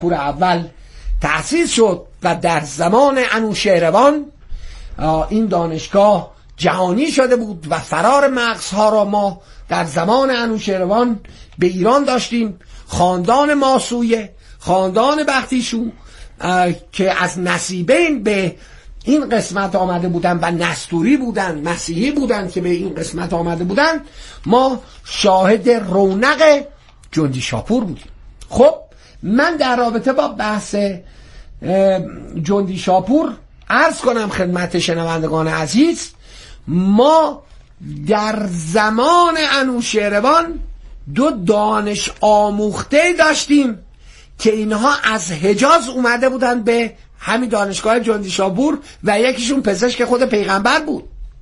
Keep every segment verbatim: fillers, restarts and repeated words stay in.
پور اول تأسیس شد و در زمان انوشیروان این دانشگاه جهانی شده بود و فرار مغزها را ما در زمان انوشیروان به ایران داشتیم. خاندان ماسویه، خاندان بختیشو که از نصیبین به این قسمت آمده بودن و نستوری بودن، مسیحی بودن که به این قسمت آمده بودن، ما شاهد رونق جندی شاپور بودیم. خب من در رابطه با بحث جندی شاپور عرض کنم خدمت شنوندگان عزیز، ما در زمان انوشیروان دو دانش آموخته داشتیم که اینها از حجاز اومده بودن به همین دانشگاه جندی شاپور و یکیشون پزشک خود پیغمبر بود،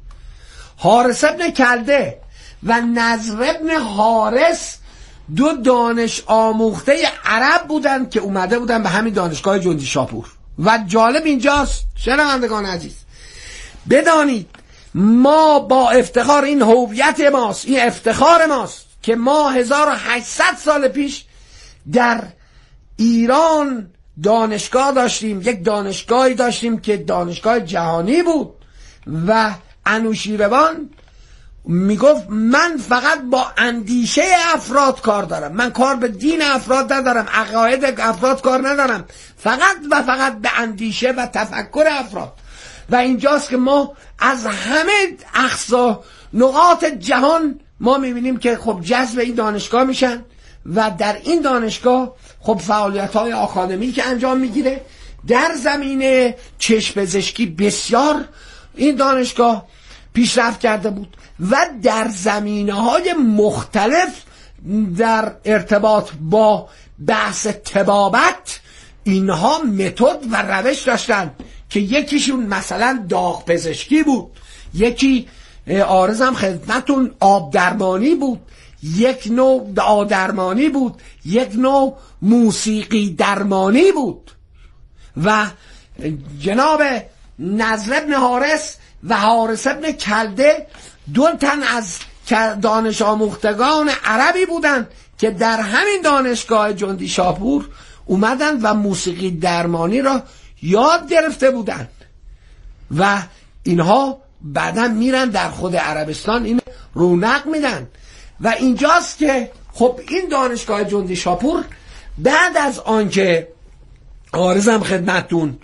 حارس ابن کلده و نضر ابن حارس، دو دانش آموخته عرب بودن که اومده بودن به همین دانشگاه جندی شاپور. و جالب اینجاست شنوندگان عزیز بدانید ما با افتخار، این هویت ماست، این افتخار ماست که ما هزار و هشتصد سال پیش در ایران دانشگاه داشتیم، یک دانشگاهی داشتیم که دانشگاه جهانی بود و انوشیروان میگفت من فقط با اندیشه افراد کار دارم، من کار به دین افراد ندارم، عقاید افراد کار ندارم، فقط و فقط به اندیشه و تفکر افراد. و اینجاست که ما از همه اقصا نقاط جهان ما میبینیم که خب جذب این دانشگاه میشن و در این دانشگاه خب فعالیت های آکادمی که انجام میگیره. در زمینه چشم پزشکی بسیار این دانشگاه پیشرفت کرده بود و در زمینه های مختلف در ارتباط با بحث طبابت اینها متد و روش داشتن که یکیشون مثلا داغ پزشکی بود، یکی عارضم خدمتون آب درمانی بود، یک نوع دعا درمانی بود، یک نوع موسیقی درمانی بود. و جناب نضر ابن حارس و حارس ابن کلده دو تن از دانش آموختگان عربی بودند که در همین دانشگاه جندی شاپور اومدن و موسیقی درمانی را یاد گرفته بودند و اینها بعداً میرن در خود عربستان این رونق میدن. و اینجاست که خب این دانشگاه جندی شاپور بعد از آنکه عارضم خدمتون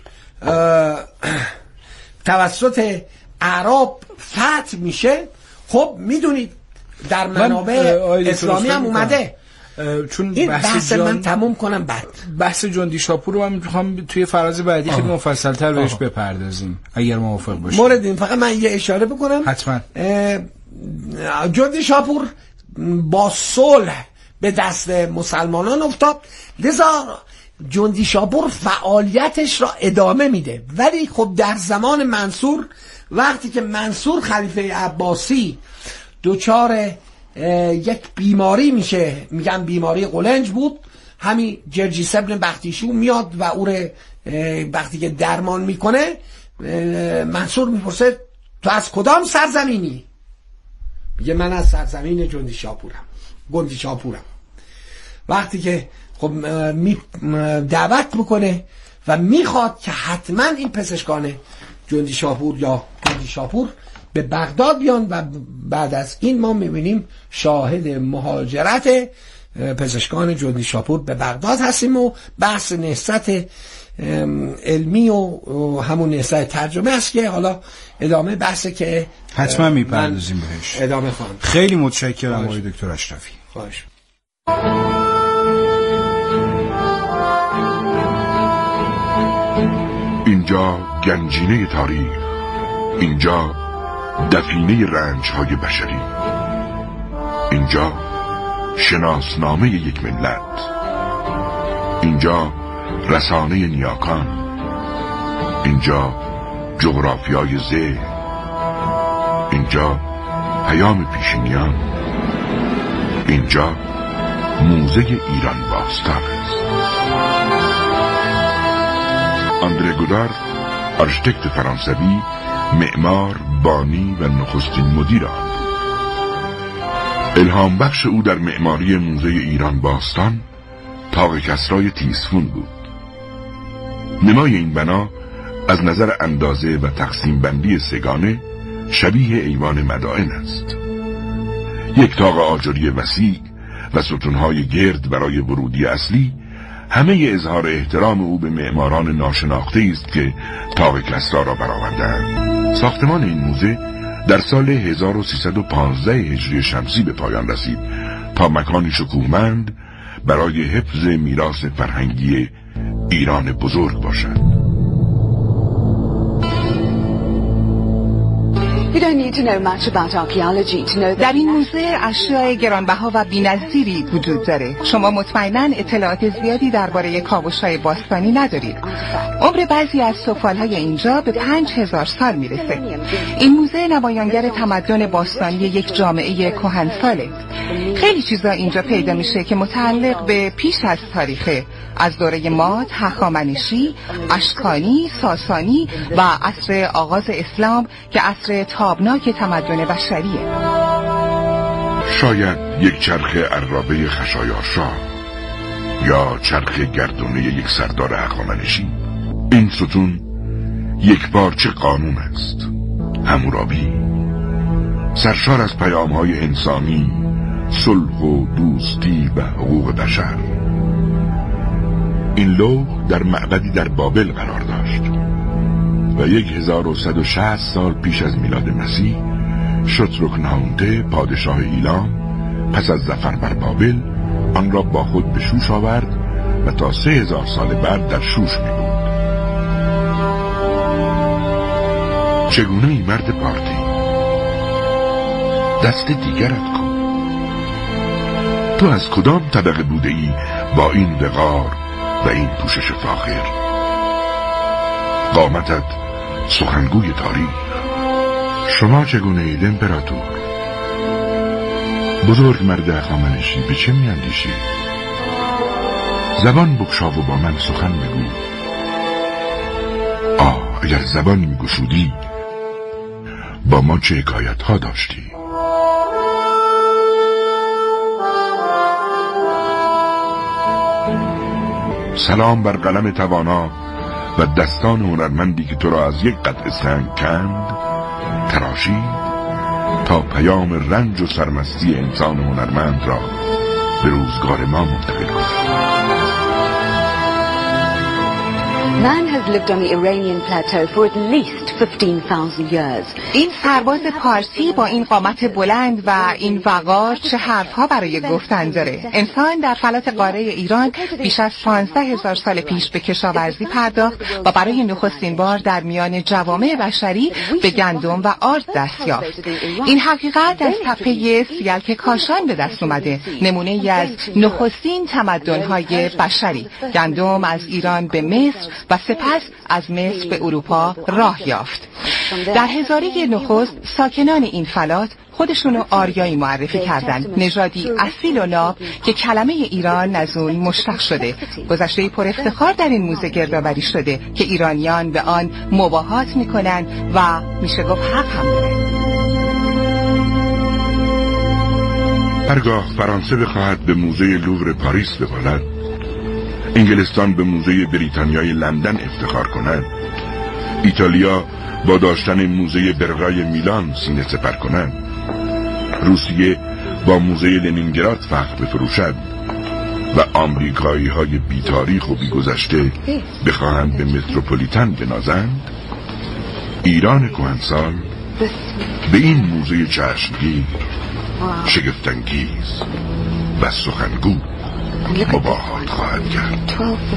توسط اعراب فتح میشه، خب میدونید در منابع اسلامی هم اومده. چون این بحث, بحث جان... من تموم کنم بعد بحث جندی شاپور رو من میخوام توی فراز بعدی خیلی مفصل‌تر بهش بپردازیم اگر موافق باشید. مورد این فقط من یه اشاره بکنم. حتما. جندی شاپور با صلح به دست مسلمانان افتاد، لذا جندی شاپور فعالیتش را ادامه میده. ولی خب در زمان منصور، وقتی که منصور خلیفه عباسی دوچار یک بیماری میشه، میگن بیماری قولنج بود، همین جرجیس ابن بختیشو میاد و او رو وقتی که درمان میکنه منصور میپرسه تو از کدام سرزمینی؟ میگه من از سرزمین جندی شاپورم، گندی شاپورم. وقتی که خب دعوت میکنه و میخواد که حتما این پزشکان جندی شاپور یا گندی شاپور به بغداد بیان و بعد از این ما میبینیم شاهد مهاجرت پزشکان جندی شاپور به بغداد هستیم و بحث نهضت علمی و همون نهضت ترجمه است که حالا ادامه بحثه که حتما میپردازیم بهش. ادامه خواهم. خیلی متشکرم آقای دکتر اشرفی. خواهش. اینجا گنجینه تاریخ، اینجا دفینه رنج‌های بشری، اینجا شناسنامه یک ملت، اینجا رسانه نیاکان، اینجا جغرافیای ذهن، اینجا پیام پیشینیان، اینجا موزه ایران باستان است. اندره گودار، آرشیتکت فرانسوی، معمار، بانی و نخستین مدیر آن بود. الهام بخش او در معماری موزه ایران باستان طاق کسرای تیسفون بود. نمای این بنا از نظر اندازه و تقسیم بندی سگانه شبیه ایوان مدائن است. یک طاق آجری وسیع و ستونهای گرد برای ورودی اصلی همه اظهار احترام او به معماران ناشناخته است که طاق کسرا را برآوردند. ساختمان این موزه در سال هزار و سیصد و پانزده هجری شمسی به پایان رسید تا مکانی شکوهمند برای حفظ میراث فرهنگی ایران بزرگ باشد. در این موزه اشیاء گرانبها و بی‌نظیری وجود داره. شما مطمئناً اطلاعات زیادی درباره کاوش‌های باستانی ندارید. عمر بعضی از سفال‌های اینجا به پنج هزار سال میرسه. این موزه نمایانگر تمدن باستانی یک جامعه کهنساله. خیلی چیزا اینجا پیدا میشه که متعلق به پیش از تاریخه، از دوره ماد، هخامنشی، اشکانی، ساسانی و عصر آغاز اسلام که عصر تابناک تمدن بشریه. شاید یک چرخ عرابه خشایارشا یا چرخ گردونه یک سردار هخامنشی. این ستون یک پارچه قانون است، حمورابی، سرشار از پیام‌های انسانی، صلح و دوستی و حقوق بشر. این لوح در معبدی در بابل قرار داشت و یک هزار و صد و شصت سال پیش از میلاد مسیح شترکنهونته پادشاه ایلام پس از ظفر بر بابل آن را با خود به شوش آورد و تا سه هزار سال بعد در شوش می بود. چگونه ای مرد پارتی؟ دست دیگرت کن. تو از کدام طبقه بوده ای با این وقار و این پوشش فاخر؟ قامتت سخنگوی تاریخ. شما چگونه اید امپراتور؟ بزرگ مرد هخامنشی، به چه میاندیشی؟ زبان بگشا و با من سخن بگو. آه، اگر زبان میگشودی با ما چه حکایت ها داشتی؟ سلام بر قلم توانا و دستان هنرمندی که تو را از یک قطعه سنگ کند، تراشید تا پیام رنج و سرمستی انسان هنرمند را به روزگار ما منتقل کند. Man has lived on the Iranian plateau for at least fifteen thousand years. این سرباز پارسی با این قامت بلند و این وقار چه حرفها برای گفتن داره. انسان در فلات قاره ایران بیش از پانزده هزار سال پیش به کشاورزی پرداخت و برای نخستین بار در میان جوامع بشری به گندم و آرد دست یافت. این حقیقت از تپه سیلک کاشان به دست اومده، نمونه ای از نخستین تمدن‌های بشری. گندم از ایران به مصر و سپس از مصر به اروپا راه یافت. در هزاره نخست ساکنان این فلات خودشونو آریایی معرفی کردند، نژادی اصیل و ناب که کلمه ایران از اون مشتق شده. گذشته پر افتخار در این موزه گردآوری شده که ایرانیان به آن مباهات میکنن و میشه گفت حق هم داره. هرگاه فرانسه بخواهد به موزه لوور پاریس ببالد، انگلستان به موزه بریتانیای لندن افتخار کند، ایتالیا با داشتن موزه برغای میلان سینه سپر کند، روسیه با موزه لنینگراد فخر بفروشد و آمریکایی های بی تاریخ و بی گذشته بخواهند به متروپولیتن بنازند، ایران کهنسال به این موزه چشمگیر، شگفت‌انگیز و سخنگو مباهات خواهد کرد.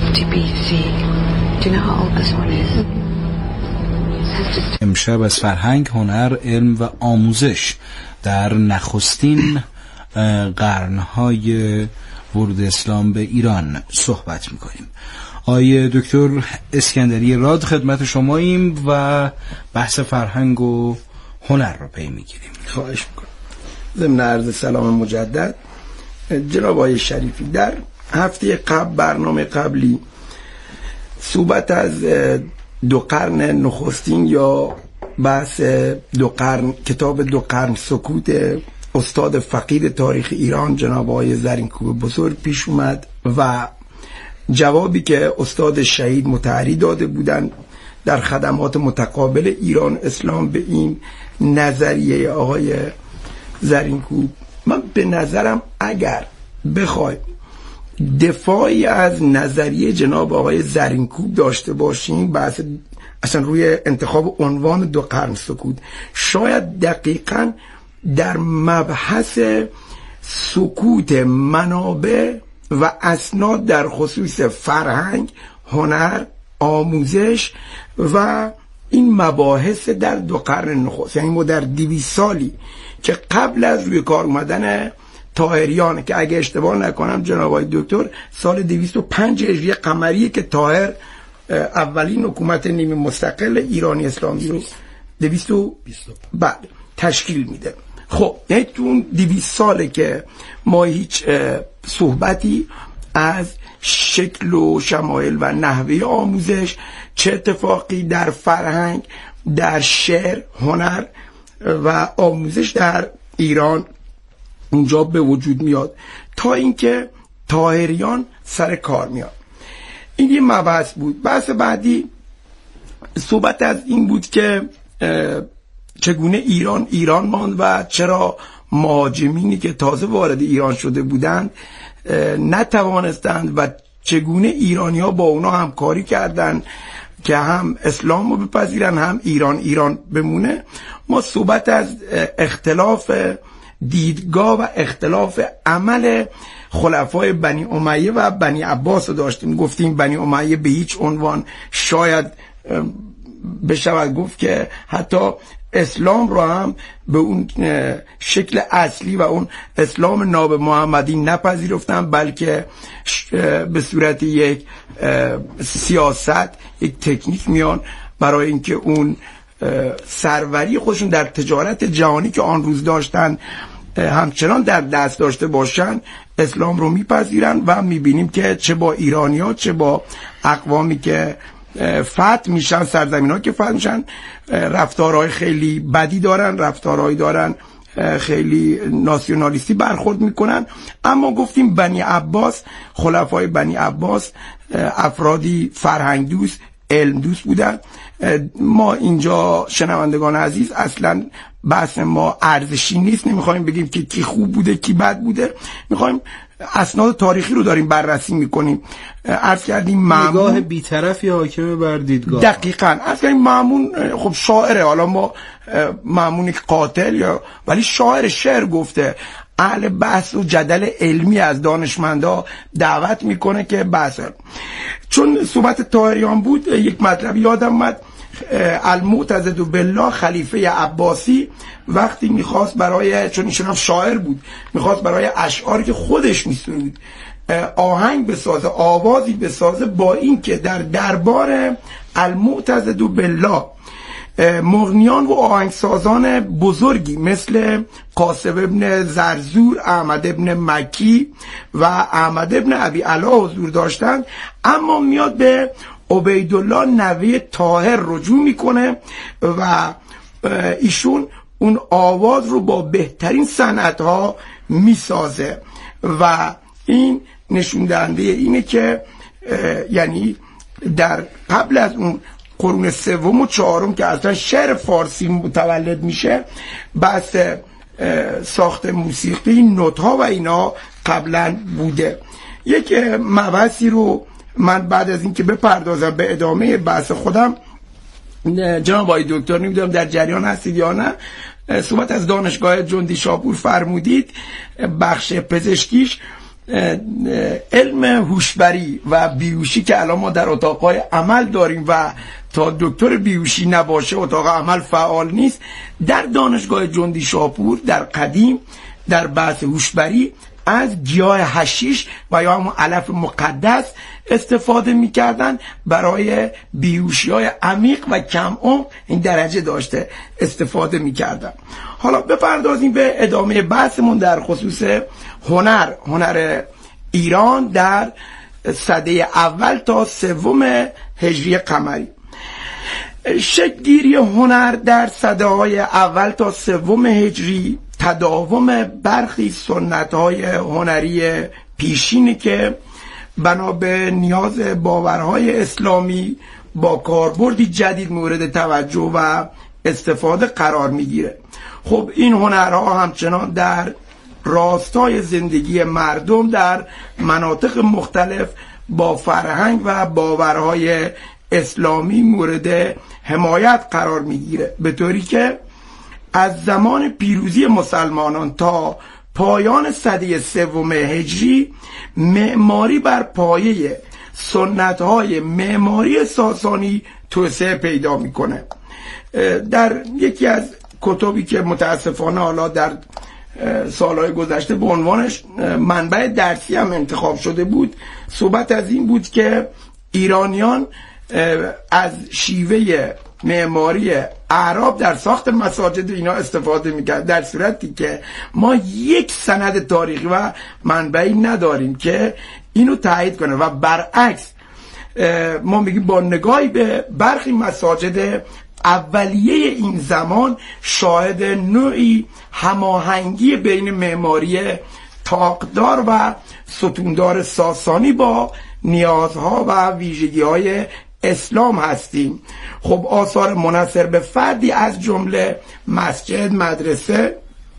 امشب از فرهنگ، هنر، علم و آموزش در نخستین قرنهای ورود اسلام به ایران صحبت میکنیم. آیه دکتر اسکندری راد خدمت شماییم و بحث فرهنگ و هنر رو پی میگیریم. خواهش میکنم. ضمن عرض سلام مجدد جناب آقای شریفی، در هفته قبل برنامه قبلی صحبت از دو قرن نخستین یا بحث دو قرن، کتاب دو قرن سکوت استاد فقید تاریخ ایران جناب آقای زرینکوب بزرگ پیش اومد و جوابی که استاد شهید مطهری داده بودن در خدمات متقابل ایران اسلام به این نظریه آقای زرینکوب، من به نظرم اگر بخوایم دفاعی از نظریه جناب آقای زرینکوب داشته باشیم، بحث اصلا روی انتخاب عنوان دو قرن سکوت، شاید دقیقاً در مبحث سکوت منابع و اسناد در خصوص فرهنگ، هنر، آموزش و این مباحث در دو قرن نخست، یعنی ما در دویست سالی که قبل از روی کار اومدن طاهریان که اگه اشتباه نکنم جناب آقای دکتر سال دویست و پنج هجری قمری که طاهر اولین حکومت نیمه مستقل ایرانی اسلامی رو دویست و بعد تشکیل میده. خب یعنی تو اون دویست ساله که ما هیچ صحبتی از شکل و شمایل و نحوه آموزش، چه اتفاقی در فرهنگ، در شعر، هنر و آموزش در ایران اونجا به وجود میاد تا اینکه طاهریان سر کار میاد. این یه مبحث بود. بحث بعدی صحبت از این بود که چگونه ایران ایران ماند و چرا مهاجمینی که تازه وارد ایران شده بودند نتوانستند و چگونه ایرانی ها با اونا همکاری کردند که هم اسلام رو بپذیرن هم ایران ایران بمونه. ما صحبت از اختلاف دیدگاه و اختلاف عمل خلفای بنی امیه و بنی عباس رو داشتیم. گفتیم بنی امیه به هیچ عنوان شاید بشود گفت که حتی اسلام رو هم به اون شکل اصلی و اون اسلام ناب محمدی نپذیرفتن، بلکه به صورت یک سیاست، یک تکنیک میان برای اینکه اون سروری خودشون در تجارت جهانی که آن روز داشتن همچنان در دست داشته باشن، اسلام رو میپذیرن و میبینیم که چه با ایرانی‌ها چه با اقوامی که فتح میشن، سرزمین ها که فتح میشن، رفتارهای خیلی بدی دارن، رفتارهایی دارن خیلی ناسیونالیستی برخورد میکنن. اما گفتیم بنی عباس، خلفای بنی عباس افرادی فرهنگ دوست، علم دوست بودن. ما اینجا شنوندگان عزیز اصلا بحث ما ارزشی نیست، نمیخوایم بگیم که کی خوب بوده کی بد بوده، میخوایم اسناد تاریخی رو داریم بررسی میکنیم. عرض کردیم مامون نگاه بی‌طرفی حاکم بر دیدگاه. دقیقاً عرض کردیم مامون خب شاعره، حالا ما مامون یک قاتل یا ولی شاعر شعر گفته، اهل بحث و جدل علمی از دانشمندا دعوت میکنه که بحث. چون صحبت طاهریان بود یک مطلب یادم اومد، المعتضد بالله خلیفه عباسی وقتی میخواست برای، چون ایشون هم شاعر بود، میخواست برای اشعاری که خودش میسرود آهنگ بسازه، آوازی بسازه، با این که در دربار المعتضد بالله مغنیان و آهنگسازان بزرگی مثل قاسم ابن زرزور، احمد ابن مکی و احمد ابن ابی علا حضور داشتند، اما میاد به عبیدالله نوه طاهر رجوع میکنه و ایشون اون آواز رو با بهترین صنعت‌ها میسازه و این نشون دهنده اینه که یعنی در قبل از اون قرون سوم و چهارم که اصلا شعر فارسی متولد میشه، بحث ساخت موسیقی، نوت‌ها و اینا قبلا بوده. یک مبحثی رو من بعد از این که بپردازم به ادامه بحث خودم، جناب آقای دکتر نمیدونم در جریان هستید یا نه، صحبت از دانشگاه جندی شاپور فرمودید، بخش پزشکیش علم هوشبری و بیهوشی که الان ما در اتاقهای عمل داریم و تا دکتر بیهوشی نباشه اتاق عمل فعال نیست. در دانشگاه جندی شاپور در قدیم در بحث هوشبری از گیاه حشیش و یا همون علف مقدس استفاده میکردن برای بیهوشی های عمیق و کم عمق، این درجه داشته استفاده میکردن. حالا بپردازیم به ادامه بحثمون در خصوص هنر هنر ایران در سده اول تا سوم هجری قمری. شکل‌گیری هنر در سده های اول تا سوم هجری تداوم برخی سنت های هنری پیشینی که بنا به نیاز باورهای اسلامی با کاربردی جدید مورد توجه و استفاده قرار میگیره. خب این هنرها همچنان در راستای زندگی مردم در مناطق مختلف با فرهنگ و باورهای اسلامی مورد حمایت قرار میگیره، به طوری که از زمان پیروزی مسلمانان تا پایان سده سوم هجری معماری بر پایه سنت‌های معماری ساسانی توسعه پیدا میکنه. در یکی از کتبی که متاسفانه حالا در سالهای گذشته به عنوانش منبع درسی هم انتخاب شده بود، صحبت از این بود که ایرانیان از شیوه معماری اعراب در ساخت مساجد اینا استفاده میکرد، در صورتی که ما یک سند تاریخی و منبعی نداریم که اینو تایید کنه و برعکس ما میگیم با نگاهی به برخی مساجد اولیه این زمان شاهد نوعی هماهنگی بین معماری طاقدار و ستوندار ساسانی با نیازها و ویژگی‌های اسلام هستیم. خب آثار منحصر به فردی از جمله مسجد، مدرسه،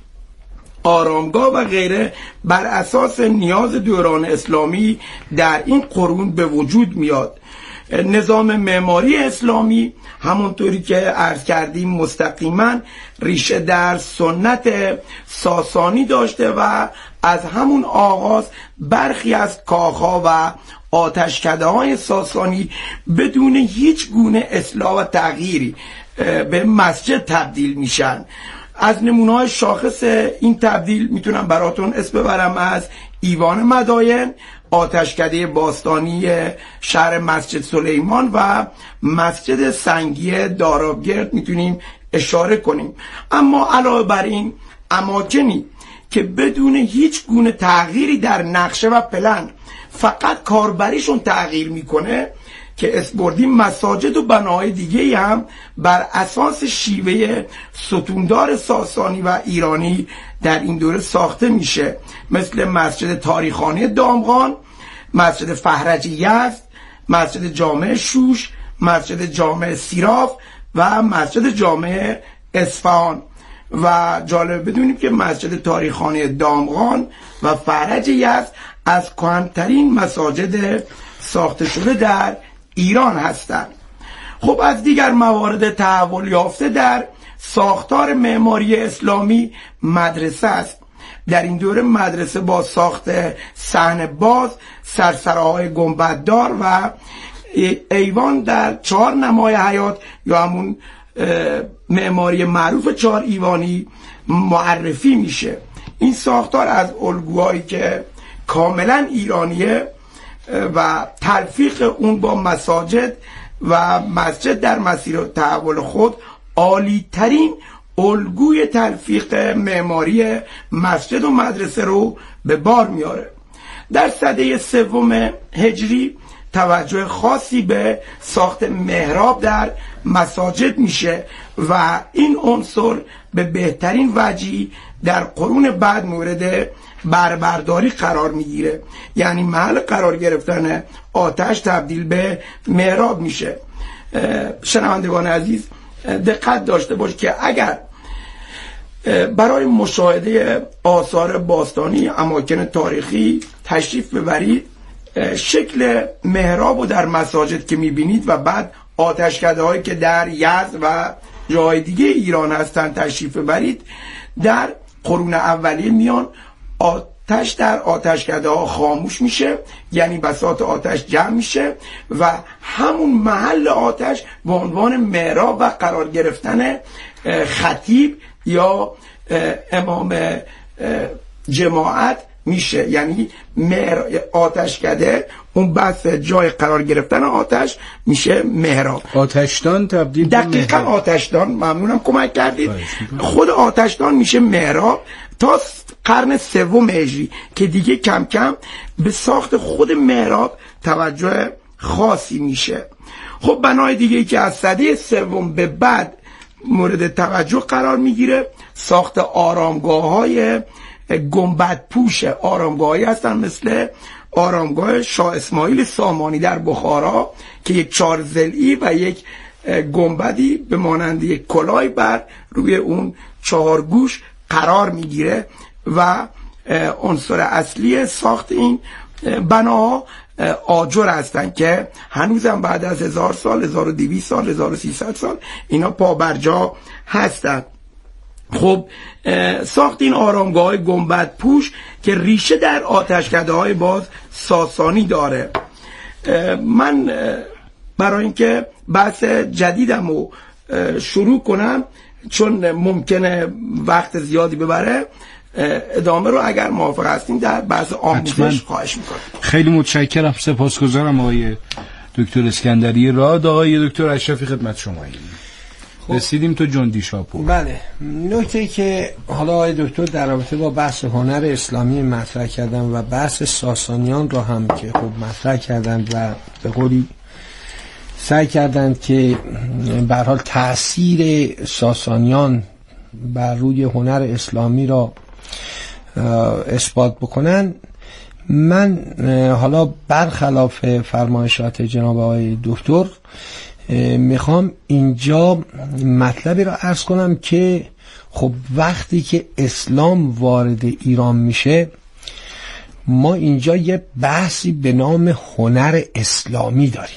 آرامگاه و غیره بر اساس نیاز دوران اسلامی در این قرون به وجود میاد. نظام معماری اسلامی همونطوری که عرض کردیم مستقیما ریشه در سنت ساسانی داشته و از همون آغاز برخی از کاخها و آتشکده های ساسانی بدون هیچ گونه اصلاح و تغییری به مسجد تبدیل میشن. از نمونه‌های شاخص این تبدیل میتونم براتون اسم ببرم از ایوان مداین، آتشکده باستانی شهر مسجد سلیمان و مسجد سنگی دارابگرد میتونیم اشاره کنیم. اما علاوه بر این اماکنی که بدون هیچ گونه تغییری در نقشه و پلن فقط کاربریشون تغییر میکنه که اسپردیم مساجد و بناهای دیگه هم بر اساس شیوه ستوندار ساسانی و ایرانی در این دوره ساخته میشه، مثل مسجد تاریخانی دامغان، مسجد فرج یزد، مسجد جامع شوش، مسجد جامع سیراف و مسجد جامع اصفهان. و جالب بدونیم که مسجد تاریخانی دامغان و فرج یزد از کهن‌ترین مساجد ساخته شده در ایران هستند. خب از دیگر موارد تحول یافته در ساختار معماری اسلامی مدرسه است. در این دوره مدرسه با ساخت صحن باز، سرسراهای گنبددار و ایوان در چهار نمای حیات یا همون معماری معروف چهار ایوانی معرفی میشه. این ساختار از الگوهایی که کاملا ایرانیه و تلفیق اون با مساجد و مسجد در مسیر تحول خود عالی ترین الگوی تلفیق معماری مسجد و مدرسه رو به بار میاره. در سده سوم هجری توجه خاصی به ساخت محراب در مساجد میشه و این عنصر به بهترین وجهی در قرون بعد مورد بربرداری قرار میگیره، یعنی محل قرار گرفتن آتش تبدیل به محراب میشه. شنوندگان عزیز دقت داشته باش که اگر برای مشاهده آثار باستانی اماکن تاریخی تشریف ببرید، شکل محراب رو در مساجد که میبینید و بعد آتشکده هایی که در یزد و جای دیگه ایران هستن تشریف ببرید، در قرون اولیه میان آتش در آتشکده ها خاموش میشه، یعنی بساط آتش جمع میشه و همون محل آتش به عنوان محراب و قرار گرفتن خطیب یا امام جماعت میشه. یعنی آتشکده اون بس جای قرار گرفتن آتش میشه محراب. آتشدان تبدیل به دقیقاً آتشدان، ممنونم کمک کردید. خود آتشدان میشه محراب تا قرن سوم هجری که دیگه کم کم به ساخت خود محراب توجه خاصی میشه. خب بنای دیگه که از سده سوم به بعد مورد توجه قرار میگیره ساخت آرامگاه های گنبد پوش. آرامگاهی هستن مثل آرامگاه شاه اسماعیل سامانی در بخارا که یک چهار ضلعی و یک گنبدی به مانند یک کلاهی بر روی اون چهار گوش قرار میگیره و عنصر اصلی ساخت این بناها آجر هستند که هنوزم بعد از هزار سال، هزار و دویست سال، هزار و سیصد سال اینا پابرجا هستند. خب ساخت این آرامگاه های گنبد پوش که ریشه در آتشکده های باز ساسانی داره. من برای اینکه بحث جدیدم رو شروع کنم، چون ممکنه وقت زیادی ببره، ادامه رو اگر موافق هستین در بحث آموزش خواهش میکنم. خیلی متشکرم، سپاسگزارم آقای دکتر اسکندری راد. آقای دکتر اشرفی خدمت شماییم. رسیدیم تو جندی شاپور. بله، نکته که حالا آقای دکتر در رابطه با بحث هنر اسلامی مطرح کردن و بحث ساسانیان رو هم که خب مطرح کردن و به قولی سعی کردند که به هر حال تأثیر ساسانیان بر روی هنر اسلامی را اثبات بکنن، من حالا برخلاف فرمایشات جناب آقای دکتر میخوام اینجا مطلبی را عرض کنم که خب وقتی که اسلام وارد ایران میشه، ما اینجا یه بحثی به نام هنر اسلامی داریم.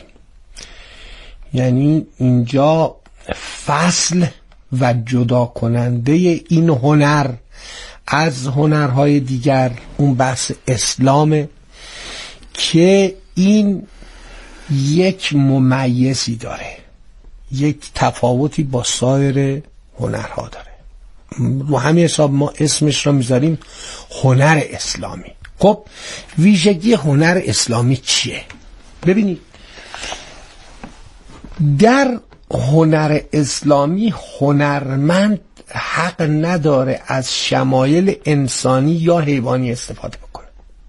یعنی اینجا فصل و جدا کننده این هنر از هنرهای دیگر اون بحث اسلامه که این یک ممیزی داره، یک تفاوتی با سایر هنرها داره. رو همین حساب ما اسمش را میذاریم هنر اسلامی. خب ویژگی هنر اسلامی چیه؟ ببینید، در هنر اسلامی هنرمند حق نداره از شمایل انسانی یا حیوانی استفاده بکنه.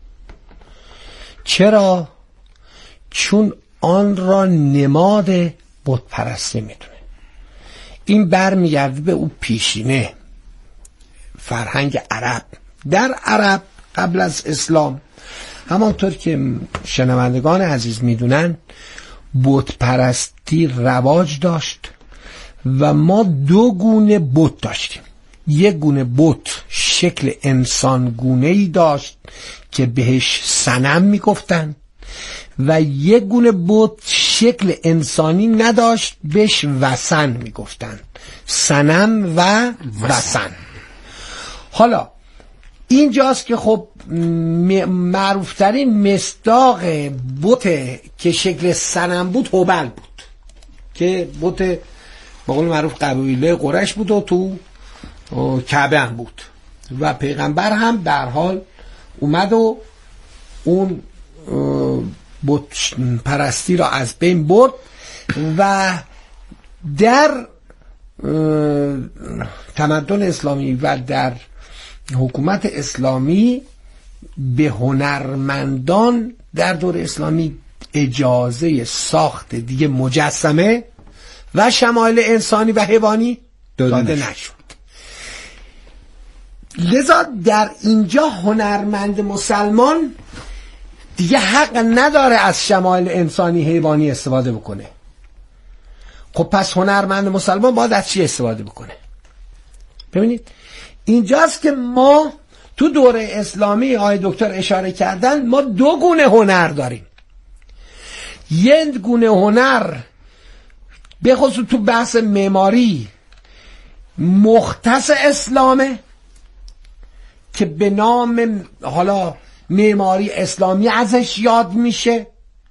چرا؟ چون آن را نماد بت پرستی میدونه. این برمیگرده به اون پیشینه فرهنگ عرب. در عرب قبل از اسلام، همانطور که شنوندگان عزیز میدونن، بت پرستی رواج داشت و ما دو گونه بت داشتیم. یک گونه بت شکل انسان گونه‌ای داشت که بهش صنم میگفتن و یک گونه بت شکل انسانی نداشت، بهش وثن میگفتن. صنم و وثن. حالا اینجاست که خب معروفترین مصداق بت که شکل صنم بود هبل بود که بت به قول معروف قبیله قریش بود و تو کعبه هم بود و پیغمبر هم در حال اومد و اون بت پرستی را از بین برد و در تمدن اسلامی و در حکومت اسلامی به هنرمندان در دور اسلامی اجازه ساخت دیگه مجسمه و شمایل انسانی و حیوانی داده نشد. لذا در اینجا هنرمند مسلمان دیگه حق نداره از شمایل انسانی حیوانی استفاده بکنه. خب پس هنرمند مسلمان باید از چی استفاده بکنه؟ ببینید اینجاست که ما تو دوره اسلامی آقای دکتر اشاره کردن، ما دو گونه هنر داریم. یک گونه هنر به خصوص تو بحث معماری مختص اسلامه که به نام حالا معماری اسلامی ازش یاد میشه.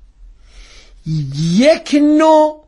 یک نوع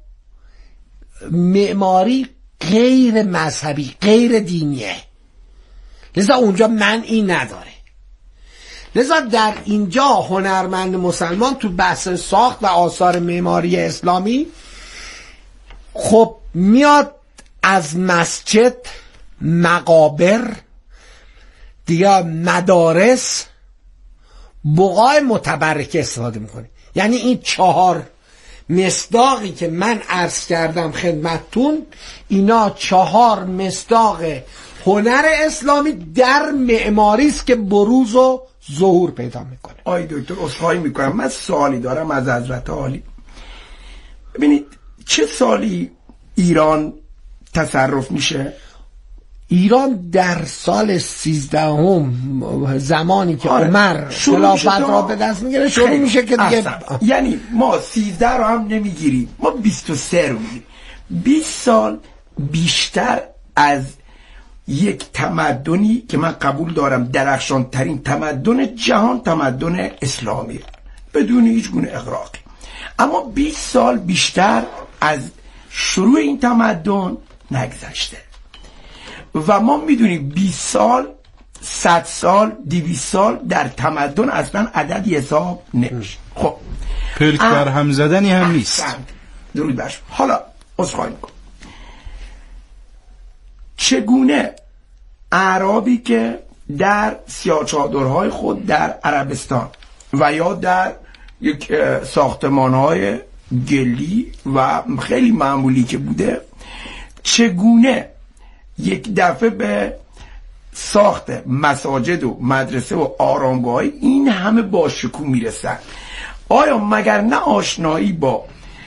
معماری غیر مذهبی، غیر دینیه، لذا اونجا منعی نداره. لذا در اینجا هنرمند مسلمان تو بحث ساخت و آثار معماری اسلامی خب میاد از مسجد، مقابر، دیگه مدارس، بقاع متبرکه استفاده میکنه. یعنی این چهار مصداقی که من عرض کردم خدمتتون، اینا چهار مصداق هنر اسلامی در معماری است که بروز و ظهور پیدا میکنه. آی دکتر عذرخواهی میکنم، من سوالی دارم از حضرت عالی. ببینید چه سالی ایران تصرف میشه؟ ایران در سال سیزدهم زمانی که آره. عمر خلافت را به دست میگیره شروع میشه که دیگه یعنی ما سیزده رو هم نمیگیریم، ما بیست و سه رو میگیریم. بیست سال بیشتر از یک تمدنی که من قبول دارم درخشان ترین تمدن جهان تمدن اسلامی بدون هیچ گونه اغراقی، اما بیست سال بیشتر از شروع این تمدن نگذشته و ما میدونیم بیست سال، صد سال، دویست سال در تمدن اصلا عددی حساب نمیشه. خب پلک بر هم زدنی هم نیست. درود بر شما. حالا عذرخواهی میکنم، چگونه اعرابی که در سیاه‌چادرهای خود در عربستان و یا در یک ساختمان‌های گلی و خیلی معمولی که بوده، چگونه یک دفعه به ساخت مساجد و مدرسه و آرامگاه این همه باشکوه میرسن؟ آیا مگر نه آشنایی با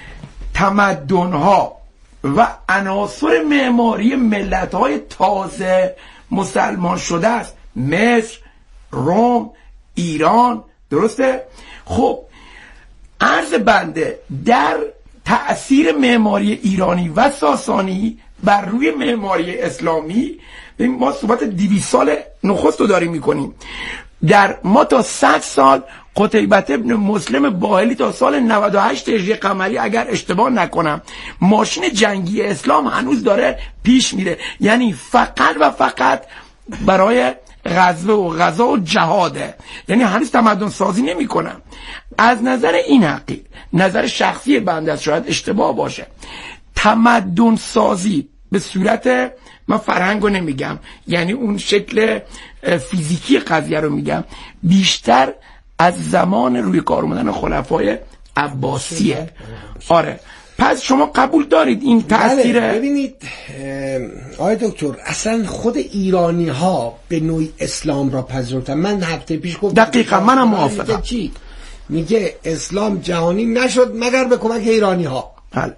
تمدن‌ها و عناصر معماری ملت‌های تازه مسلمان شده است؟ مصر، روم، ایران، درسته؟ خب عرض بنده در تأثیر معماری ایرانی و ساسانی بر روی معماری اسلامی، ما صحبت دویست سال نخست رو داریم میکنیم، در ما تا صد سال قتیبه ابن مسلم باهلی تا سال نود و هشت هجری قمری اگر اشتباه نکنم ماشین جنگی اسلام هنوز داره پیش میره، یعنی فقط و فقط برای غزو و غزا و جهاده، یعنی هنوز تمدن سازی نمی کنم. از نظر این حقیق، نظر شخصی بنده است، شاید اشتباه باشه، تمدن سازی به صورت، من فرهنگو نمیگم، یعنی اون شکل فیزیکی قضیه رو میگم، بیشتر از زمان روی کار اومدن خلفای عباسیه. آره، پس شما قبول دارید این تأثیر؟ بله. ببینید آقای دکتر، اصلا خود ایرانی ها به نوعی اسلام را پذیرفتن. من هفته پیش گفتم دقیقا منم موافقم. میگه چی؟ میگه اسلام جهانی نشد مگر به کمک ایرانی ها. بله،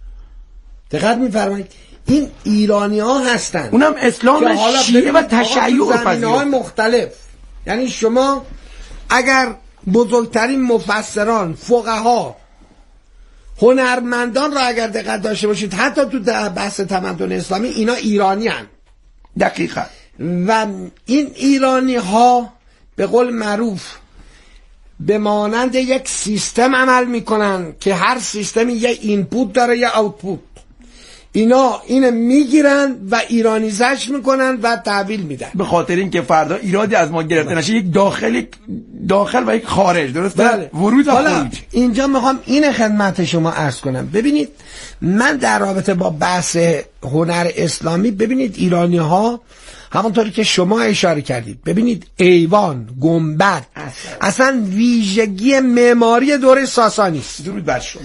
دقت میفرمایید، این ایرانی ها هستن، اونم اسلام شیعه و تشیع و زمینه‌های مختلف. یعنی شما اگر بزرگترین مفسران، فقها، هنرمندان را اگر دقت داشته باشید، حتی تو بحث تمدن اسلامی اینا ایرانی هن. دقیقا. و این ایرانی ها به قول معروف به مانند یک سیستم عمل میکنن که هر سیستمی یه اینپوت داره یه آوتپوت. اینا اینو میگیرن و ایرانیزش میکنن و تحویل میدن، به خاطر اینکه فردا ایرادی از ما گرفته نشه، یک داخل داخل و یک خارج، درسته؟ بله. ورود و خروج. اینجا میخوام این خدمت شما عرض کنم. ببینید من در رابطه با بحث هنر اسلامی، ببینید ایرانی ها همونطوری که شما اشاره کردید، ببینید ایوان، گنبد اصلا ویژگی معماری دوره ساسانی است. درود بر شما.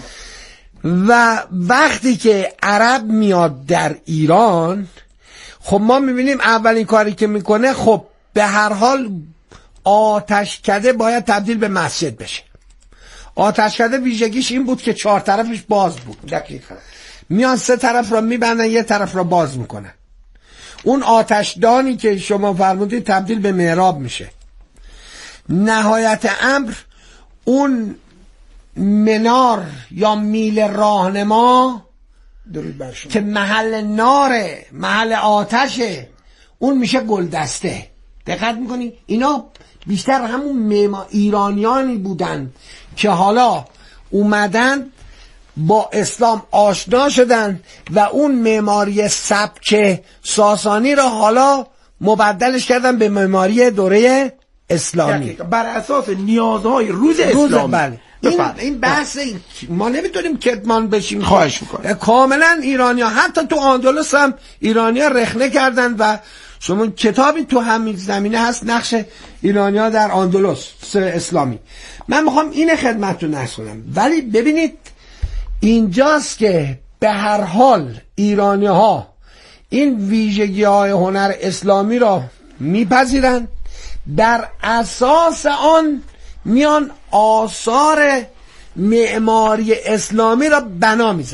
و وقتی که عرب میاد در ایران، خب ما میبینیم اولین کاری که میکنه، خب به هر حال آتشکده باید تبدیل به مسجد بشه. آتشکده ویژگیش این بود که چهار طرفش باز بود. دقیقاً میان سه طرف را میبندن، یه طرف را باز میکنن. اون آتشدانی که شما فرمودید تبدیل به محراب میشه. نهایت امر اون منار یا میل راهنما درود بر شما که محل ناره، محل آتشه، اون میشه گلدسته. دقت میکنی؟ اینا بیشتر همون معما ایرانیانی بودن که حالا اومدن با اسلام آشنا شدن و اون معماری سبک ساسانی را حالا مبدلش کردن به معماری دوره اسلامی بر اساس نیازهای روز اسلام. بله. این این بحث ما نمیتونیم کتمان بشیم. خواهش میکنم. کاملا ایرانی‌ها حتی تو اندلس هم ایرانی‌ها رخنه کردن و شما کتابی تو همین زمینه هست، نقش ایرانی‌ها در اندلس اسلامی. من میخوام این خدمتتون عرض کنم، ولی ببینید اینجاست که به هر حال ایرانی‌ها این ویژگی‌های هنر اسلامی را میپذیرن، بر اساس آن میان آثار معماری اسلامی را بنا میزنن.